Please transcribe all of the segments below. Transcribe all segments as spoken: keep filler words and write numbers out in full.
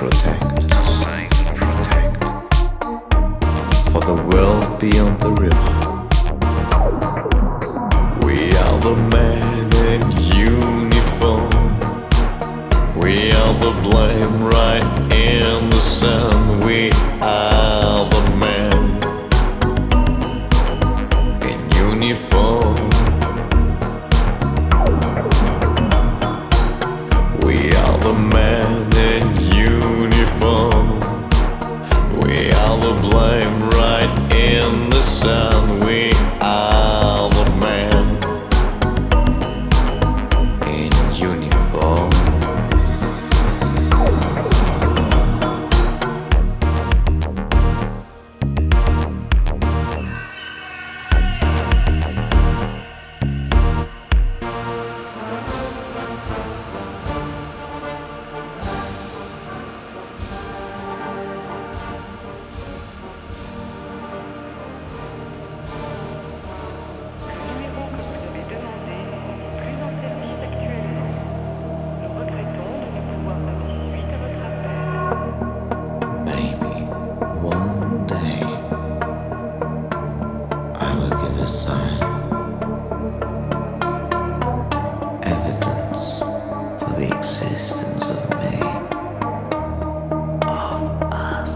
protect, for the world beyond the river. We are the men in uniform. We are the blame right in the sun. We are the men in uniform. We are the men in uniform. We are the blame right in the sun. We are the men in uniform. One day I will give a sign, evidence for the existence of me, of us.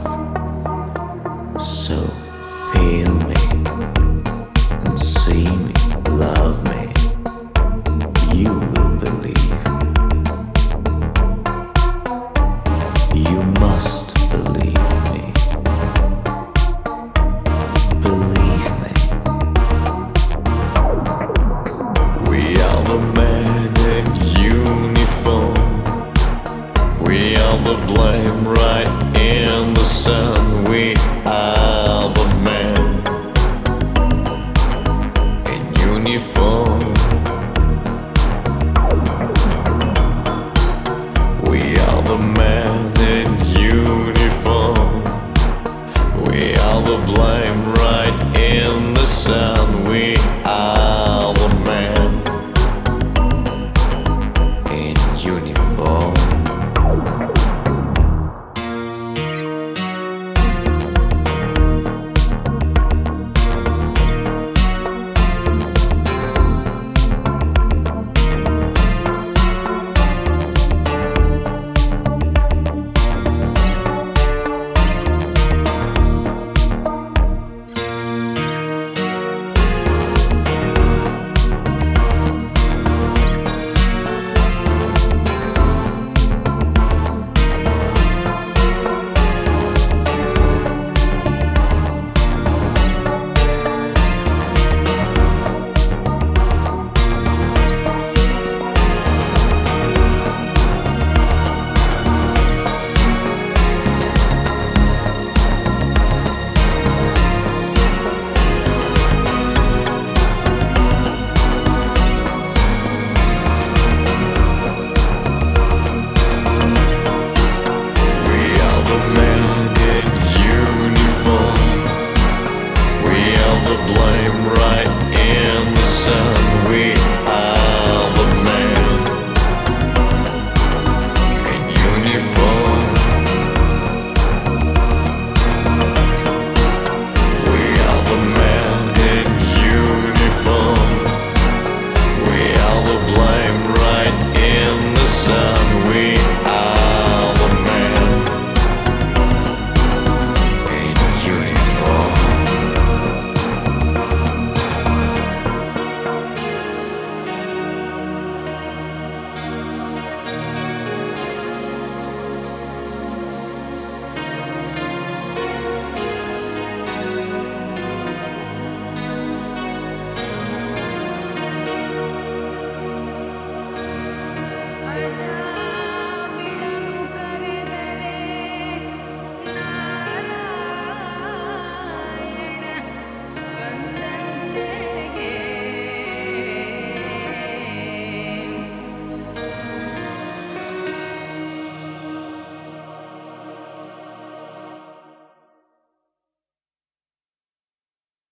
So feel me and see me, love me. You will believe. You must believe me. Believe me. We are the men in uniform. We are the blame right